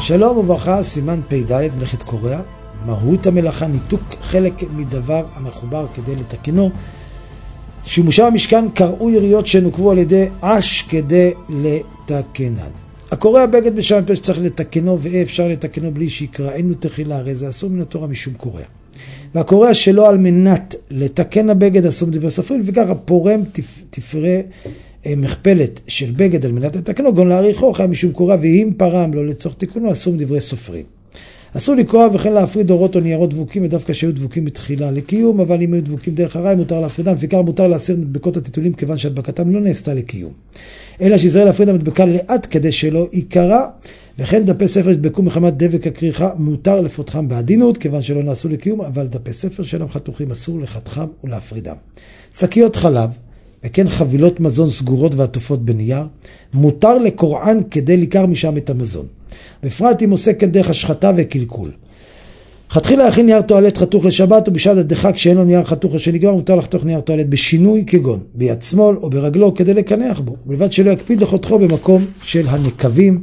שלום וברכה, סימן פ"ד, מלאכת קורע. מהות המלאכה, ניתוק חלק מדבר המחובר כדי לתקנו. שימושי המשכן קראו יריות שנוקבו על ידי עש כדי לתקנן. הקורע בגד בשם פה שצריך לתקנו, ואי אפשר לתקנו בלי שיקרא, אין לו תחילה, הרי זה אסור מן התורה משום קורע. והקורע שלא על מנת לתקן הבגד אסור מדברי סופרים, וכך הפורם תפרה מכפלת של בגד על מנת לתקנו, גם להאריכו חי משום קורע, ואם פרם לא לצורך תיקונו אסור מדברי סופרים. אסור לקרוע וכן להפריד אורות או ניירות דבוקים, ודווקא שהיו דבוקים בתחילה לקיום, אבל אם היו דבוקים דרך הרי מותר להפרידם, וכך מותר להסיר מדבקות הטיטולים כיוון שהדבקתם לא נעשתה לקיום. אלא שיזהר להפריד המדבקה לאט כדי שלא ייקרע, וכן דפי ספר ידבקו מחמת דבק הכריכה, מותר לפותחם בעדינות כיוון שלא נעשו לקיום, אבל דפי ספר שלהם חתוכים אסור לחתכם ולהפרידם. שקיות חלב וכן חבילות מזון סגורות ועטופות בנייר, מותר לקורען כדי לקר משם את המזון. בפרט אם עושה כן דרך השחתה וקלקול. חתחילה להכין נייר טואלט חתוך לשבת, ובשעת הדחק שאין לו נייר חתוך או שנגמר, מותר לחתוך נייר טואלט בשינוי כגון ביד שמאל או ברגלו כדי לקנח בו, ובלבד שלא יקפיד לחותכו במקום של הנקבים.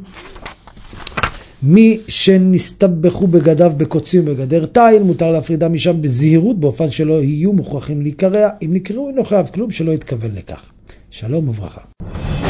מי שנסתבכו בגדיו בקוצים ובגדר תיל, מותר להפרידם משם בזהירות, באופן שלא יהיו מוכרחים להיקרע. אם נקראו אינו חייב כלום, שלא יתכוון לכך. שלום וברכה.